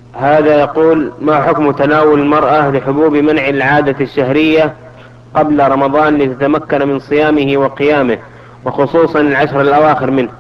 هذا يقول: ما حكم تناول المرأة لحبوب منع العادة الشهرية قبل رمضان لتتمكن من صيامه وقيامه، وخصوصا العشر الأواخر منه؟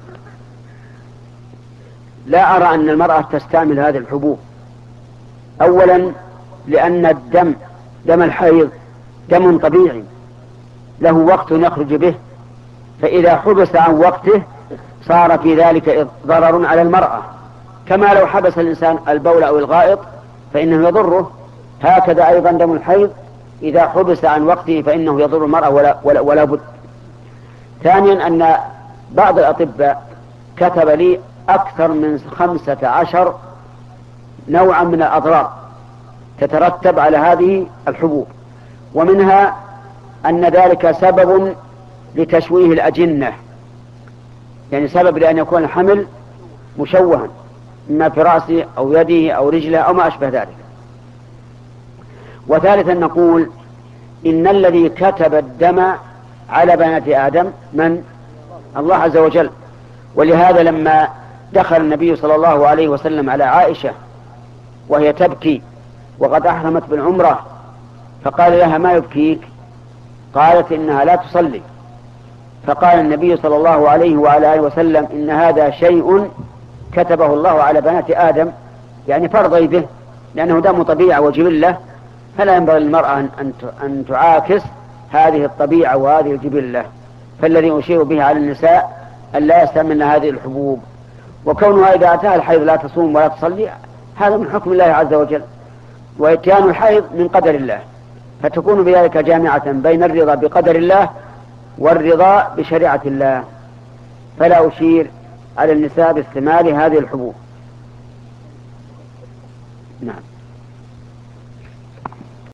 لا أرى أن المرأة تستعمل هذه الحبوب. أولا لأن دم الحيض دم طبيعي له وقت يخرج به، فإذا حبس عن وقته صار في ذلك ضرر على المرأة، كما لو حبس الإنسان البول أو الغائط فإنه يضره، هكذا أيضا دم الحيض إذا حبس عن وقته فإنه يضر المرأة ولا بد. ثانيا أن بعض الأطباء كتب لي أكثر من 15 نوعا من الأضرار تترتب على هذه الحبوب، ومنها أن ذلك سبب لتشويه الأجنة، يعني سبب لأن يكون الحمل مشوها إما في رأسه أو يده أو رجله أو ما أشبه ذلك. وثالثا نقول إن الذي كتب الدم على بنات آدم من؟ الله عز وجل. ولهذا لما دخل النبي صلى الله عليه وسلم على عائشة وهي تبكي وقد أحرمت بالعمرة فقال لها: ما يبكيك؟ قالت: إنها لا تصلي. فقال النبي صلى الله عليه وعلى آله وسلم: إن هذا شيء كتبه الله على بنات آدم، يعني فارضي به، لأنه دم طبيعة وجبلة، فلا ينبغي للمرأة أن تعاكس هذه الطبيعة وهذه الجبلة. فالذي أشير به على النساء أن لا يستعملن هذه الحبوب، وكونها إذا أتاها الحيض لا تصوم ولا تصلي هذا من حكم الله عز وجل، وإتيان الحيض من قدر الله، فتكون بذلك جامعة بين الرضا بقدر الله والرضا بشريعة الله. فلا أشير على النساء باستعمال هذه الحبوب. نعم.